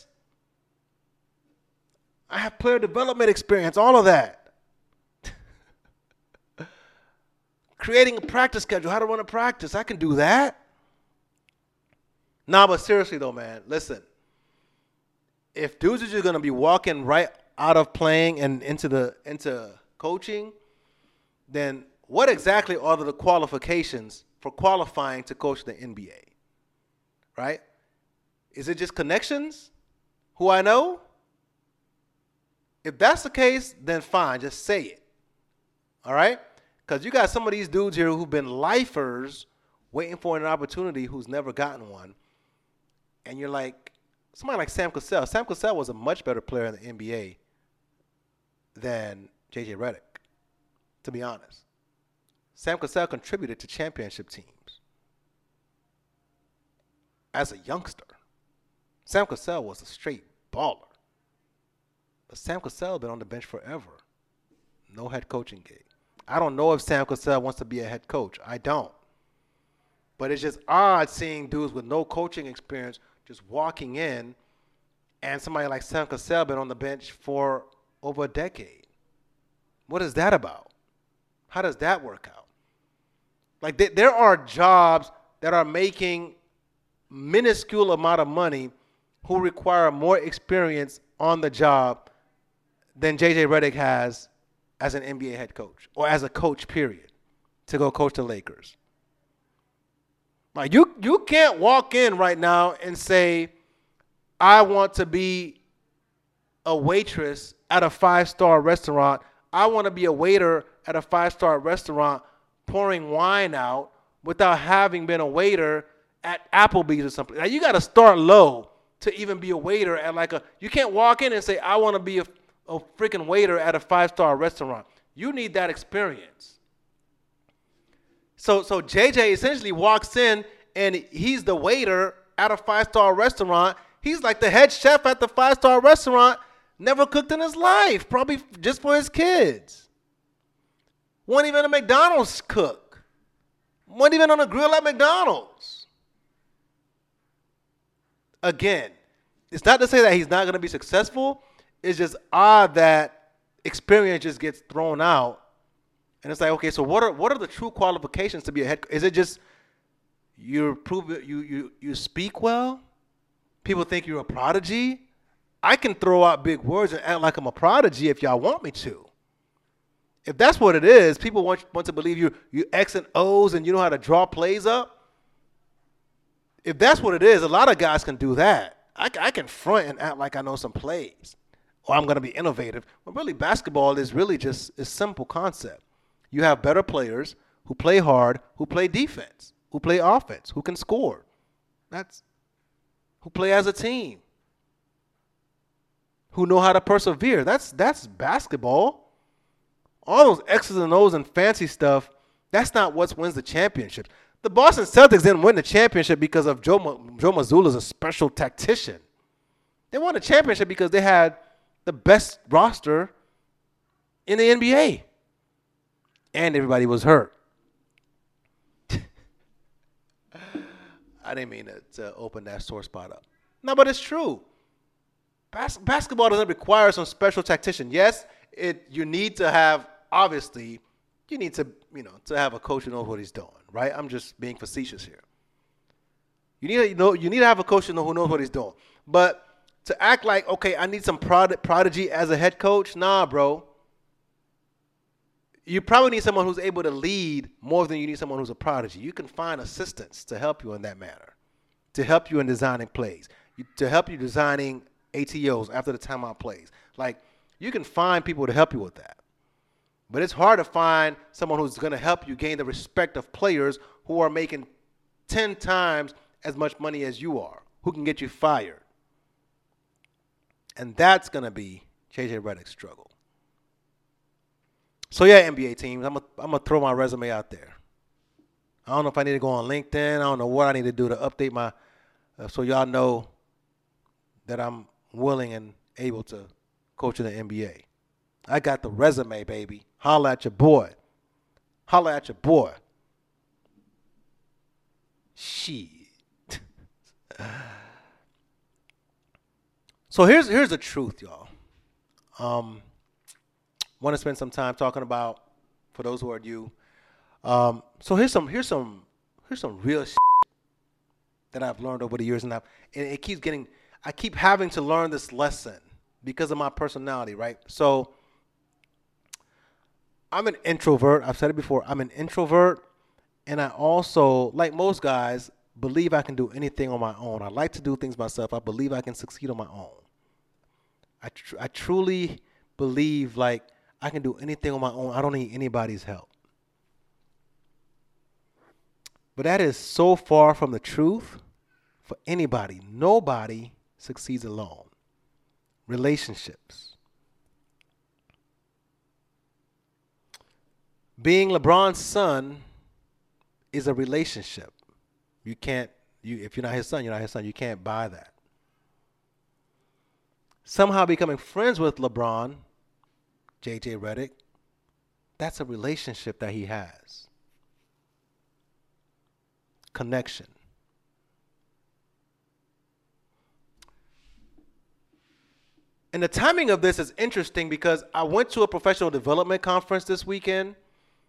I have player development experience, all of that. Creating a practice schedule, how to run a practice, I can do that. Nah, but seriously though, man, listen. If dudes are just gonna be walking right out of playing and into the into coaching, then what exactly are the qualifications for qualifying to coach the N B A? Right? Is it just connections? Who I know? If that's the case, then fine, just say it. All right? Because you got some of these dudes here who've been lifers waiting for an opportunity who's never gotten one. And you're like, somebody like Sam Cassell. Sam Cassell was a much better player in the N B A than J J Redick, to be honest. Sam Cassell contributed to championship teams as a youngster. Sam Cassell was a straight baller. But Sam Cassell been on the bench forever. No head coaching gig. I don't know if Sam Cassell wants to be a head coach. I don't. But it's just odd seeing dudes with no coaching experience just walking in, and somebody like Sam Cassell been on the bench for over a decade. What is that about? How does that work out? Like, th- there are jobs that are making minuscule amount of money who require more experience on the job than J J Redick has as an N B A head coach or as a coach, period, to go coach the Lakers. Like, you you can't walk in right now and say, I want to be a waitress at a five-star restaurant. I want to be a waiter at a five-star restaurant pouring wine out without having been a waiter at Applebee's or something. Now, you got to start low to even be a waiter at like a – you can't walk in and say, I want to be a, a freaking waiter at a five-star restaurant. You need that experience. So, so J J essentially walks in and he's the waiter at a five-star restaurant. He's like the head chef at the five-star restaurant, never cooked in his life, probably just for his kids. Wasn't even a McDonald's cook. Wasn't even on a grill at McDonald's. Again, it's not to say that he's not going to be successful. It's just odd that experience just gets thrown out. And it's like, okay, so what are what are the true qualifications to be a head coach? Is it just you prove it, you you you speak well? People think you're a prodigy? I can throw out big words and act like I'm a prodigy if y'all want me to. If that's what it is, people want, want to believe you you X and O's and you know how to draw plays up. If that's what it is, a lot of guys can do that. I, I can front and act like I know some plays, or I'm going to be innovative. But really, basketball is really just a simple concept. You have better players who play hard, who play defense, who play offense, who can score. That's who play as a team, who know how to persevere. That's that's basketball. All those X's and O's and fancy stuff, that's not what wins the championship. The Boston Celtics didn't win the championship because of Joe, Joe Mazzulla's a special tactician. They won the championship because they had the best roster in the N B A. And everybody was hurt. I didn't mean to, to open that sore spot up. No, but it's true. Bas- basketball doesn't require some special tactician. Yes, it you need to have, obviously, you need to, you know, to have a coach who knows what he's doing, right? I'm just being facetious here. You need to, you know, you need to have a coach who knows what he's doing. But to act like, okay, I need some prod- prodigy as a head coach, nah, bro. You probably need someone who's able to lead more than you need someone who's a prodigy. You can find assistants to help you in that manner, to help you in designing plays, you, to help you designing A T Os after the timeout plays. Like, you can find people to help you with that. But it's hard to find someone who's going to help you gain the respect of players who are making ten times as much money as you are, who can get you fired. And that's going to be J J Redick's struggle. So, yeah, N B A teams, I'm going I'm to throw my resume out there. I don't know if I need to go on LinkedIn. I don't know what I need to do to update my uh, – so y'all know that I'm willing and able to coach in the N B A. I got the resume, baby. Holla at your boy. Holla at your boy. Shit. So here's here's the truth, y'all. Um – want to spend some time talking about, for those who are new. Um, so here's some here's some here's some real shit that I've learned over the years, and, I've, and it keeps getting. I keep having to learn this lesson because of my personality, right? So I'm an introvert. I've said it before. I'm an introvert, and I also, like most guys, believe I can do anything on my own. I like to do things myself. I believe I can succeed on my own. I tr- I truly believe like. I can do anything on my own. I don't need anybody's help. But that is so far from the truth for anybody. Nobody succeeds alone. Relationships. Being LeBron's son is a relationship. You can't, you if you're not his son, you're not his son. You can't buy that. Somehow becoming friends with LeBron, J J Redick, that's a relationship that he has. Connection. And the timing of this is interesting because I went to a professional development conference this weekend,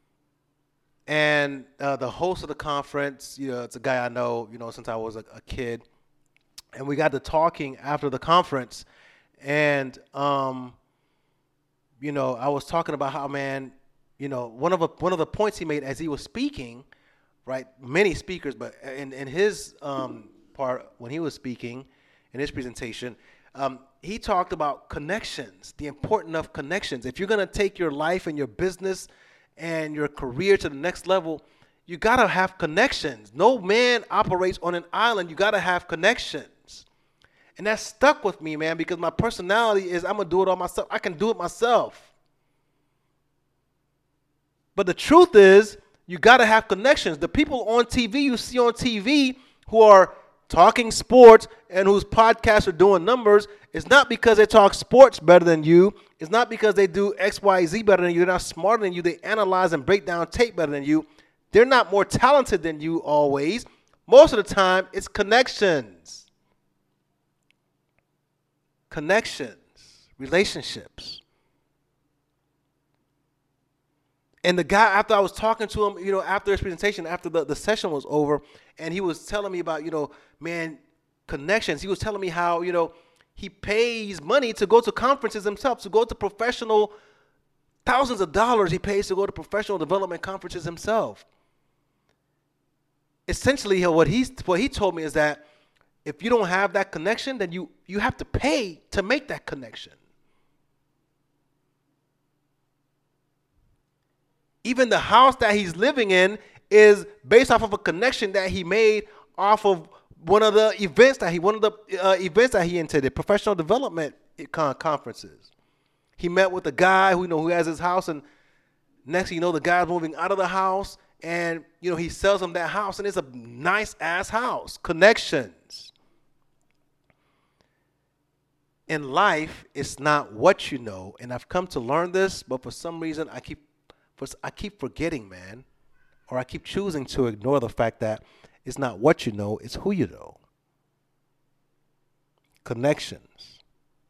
and uh, the host of the conference, you know, it's a guy I know, you know, since I was a, a kid, and we got to talking after the conference, and um. You know, I was talking about how, man, you know, one of the, one of the points he made as he was speaking, right, many speakers, but in, in his um, part, when he was speaking, in his presentation, um, he talked about connections, the importance of connections. If you're going to take your life and your business and your career to the next level, you got to have connections. No man operates on an island. You got to have connections. And that stuck with me, man, because my personality is I'm going to do it all myself. I can do it myself. But the truth is, you got to have connections. The people on T V you see on T V who are talking sports and whose podcasts are doing numbers, it's not because they talk sports better than you. It's not because they do X, Y, Z better than you. They're not smarter than you. They analyze and break down tape better than you. They're not more talented than you always. Most of the time, it's connections. Connections. Relationships. And the guy, after I was talking to him, you know, after his presentation, after the, the session was over, and he was telling me about, you know, man, connections. He was telling me how, you know, he pays money to go to conferences himself, to go to professional, thousands of dollars he pays to go to professional development conferences himself. Essentially, what he's what he told me is that if you don't have that connection, then you you have to pay to make that connection. Even the house that he's living in is based off of a connection that he made off of one of the events that he one of the uh, events that he attended, professional development con- conferences. He met with a guy who you know who has his house, and next thing you know, the guy's moving out of the house, and you know he sells him that house, and it's a nice ass house. Connections. In life, it's not what you know, and I've come to learn this, but for some reason, I keep I keep forgetting, man, or I keep choosing to ignore the fact that it's not what you know, it's who you know. Connections.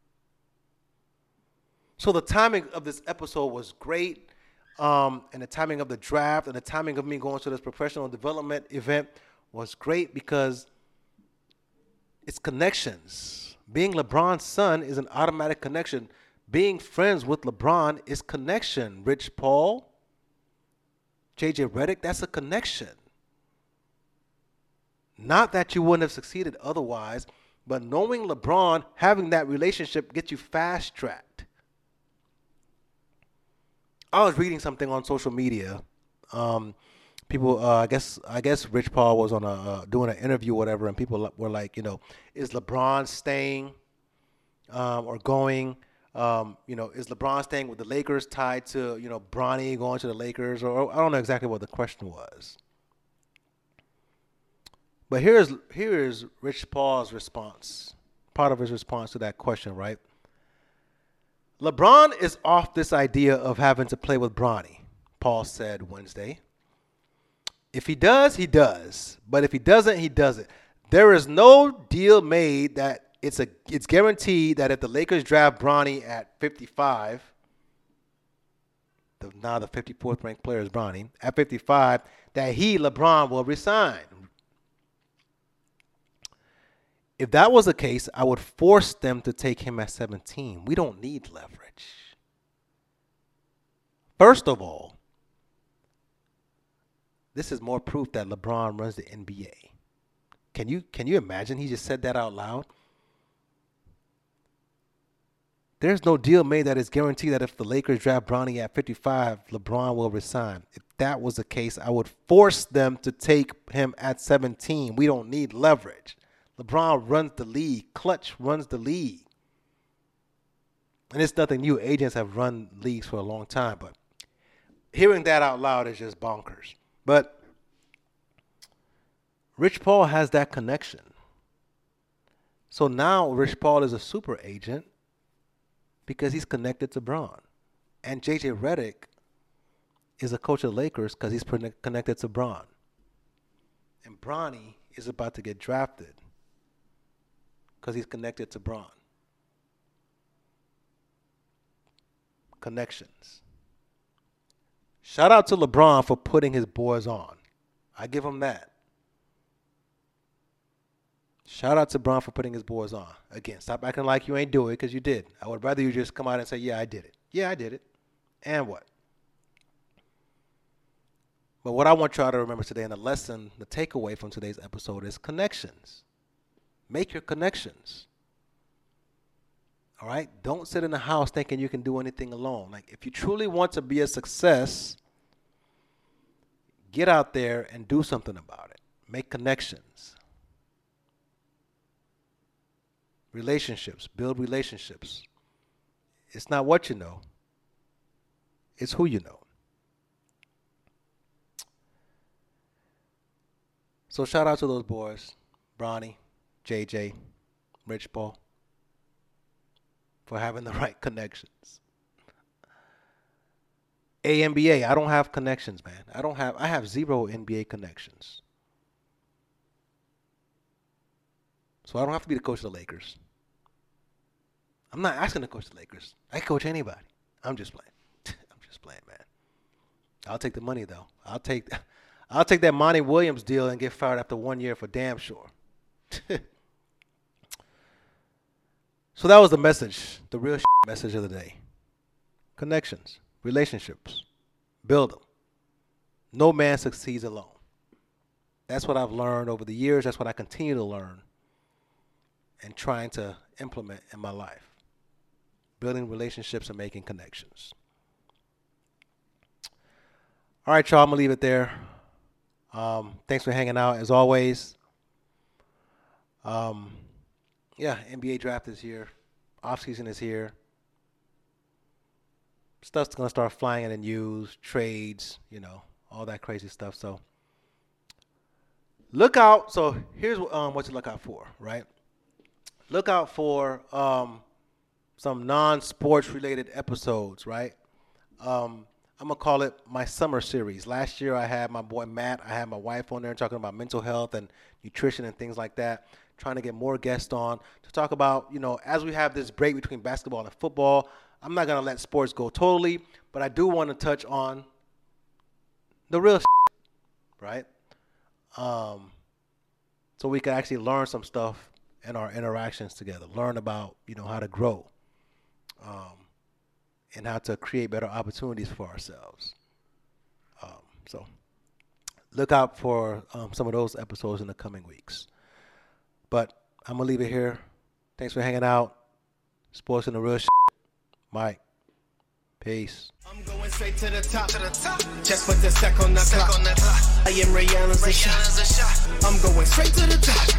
So the timing of this episode was great, um, and the timing of the draft and the timing of me going to this professional development event was great because it's connections. Being LeBron's son is an automatic connection. Being friends with LeBron is connection. Rich Paul, J J Redick, that's a connection. Not that you wouldn't have succeeded otherwise, but knowing LeBron, having that relationship gets you fast-tracked. I was reading something on social media. Um, people, uh, I guess, I guess Rich Paul was on a uh, doing an interview, or whatever, and people were like, you know, is LeBron staying um, or going? Um, you know, is LeBron staying with the Lakers tied to, you know, Bronny going to the Lakers? Or, or I don't know exactly what the question was. But here's here is Rich Paul's response, part of his response to that question, right? LeBron is off this idea of having to play with Bronny, Paul said Wednesday. If he does, he does. But if he doesn't, he doesn't. There is no deal made that It's a it's guaranteed that if the Lakers draft Bronny at fifty-five, the, now the fifty-fourth ranked player is Bronny, at fifty-five, that he, LeBron, will resign. If that was the case, I would force them to take him at seventeen. We don't need leverage. First of all, this is more proof that LeBron runs the N B A. Can you can you imagine he just said that out loud? There's no deal made that is guaranteed that if the Lakers draft Bronny at fifty-five, LeBron will resign. If that was the case, I would force them to take him at seventeen. We don't need leverage. LeBron runs the league. Clutch runs the league. And it's nothing new. Agents have run leagues for a long time, but hearing that out loud is just bonkers. But Rich Paul has that connection. So now Rich Paul is a super agent because he's connected to Bron. And J J Redick is a coach of the Lakers because he's connected to Bron. And Bronny is about to get drafted because he's connected to Bron. Connections. Shout out to LeBron for putting his boys on. I give him that. Shout out to Bron for putting his boys on. Again, stop acting like you ain't do it because you did. I would rather you just come out and say, yeah, I did it. Yeah, I did it. And what? But what I want y'all to remember today, and the lesson, the takeaway from today's episode is connections. Make your connections. All right? Don't sit in the house thinking you can do anything alone. Like, if you truly want to be a success, get out there and do something about it. Make connections. Relationships. Build relationships. It's not what you know. It's who you know. So shout out to those boys, Bronny, J J, Rich Paul, for having the right connections. A N B A, I don't have connections, man. I don't have, I have zero N B A connections. So I don't have to be the coach of the Lakers. I'm not asking to coach the Lakers. I can coach anybody. I'm just playing. I'm just playing, man. I'll take the money though. I'll take, I'll take that Monty Williams deal and get fired after one year for damn sure. So that was the message, the real message of the day. Connections, relationships, build them. No man succeeds alone. That's what I've learned over the years. That's what I continue to learn and trying to implement in my life. Building relationships and making connections. All right, y'all, I'm going to leave it there. Um, thanks for hanging out, as always. Um, yeah, N B A draft is here. Offseason is here. Stuff's going to start flying in the news, trades, you know, all that crazy stuff. So look out. So here's um, what to look out for, right? Look out for um, some non-sports related episodes, right? Um, I'm going to call it my summer series. Last year I had my boy Matt, I had my wife on there talking about mental health and nutrition and things like that, trying to get more guests on to talk about, you know, as we have this break between basketball and football, I'm not going to let sports go totally, but I do want to touch on the real shit, right? Um, so we can actually learn some stuff in our interactions together, learn about, you know, how to grow um, and how to create better opportunities for ourselves. Um, so look out for um, some of those episodes in the coming weeks. But I'm going to leave it here. Thanks for hanging out. Sports and the real shit. Mike. Peace. I'm going straight to the top. To the top. Just put the sec on the clock. I am Ray Allen's a shot. I'm going straight to the top.